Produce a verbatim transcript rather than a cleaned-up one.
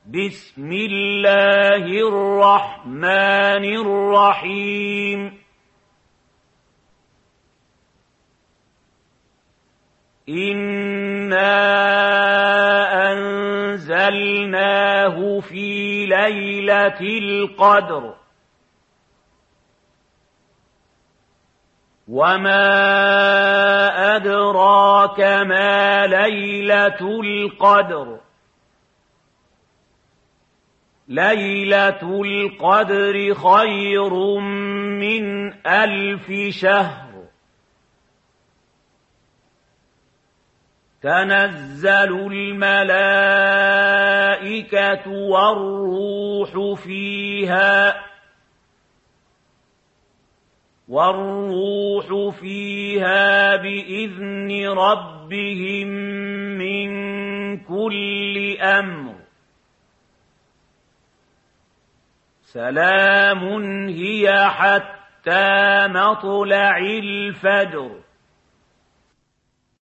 بسم الله الرحمن الرحيم إنا أنزلناه في ليلة القدر وما أدراك ما ليلة القدر ليلة القدر خير من ألف شهر تنزل الملائكة والروح فيها والروح فيها بإذن ربهم من كل أمر سلام هي حتى مطلع الفجر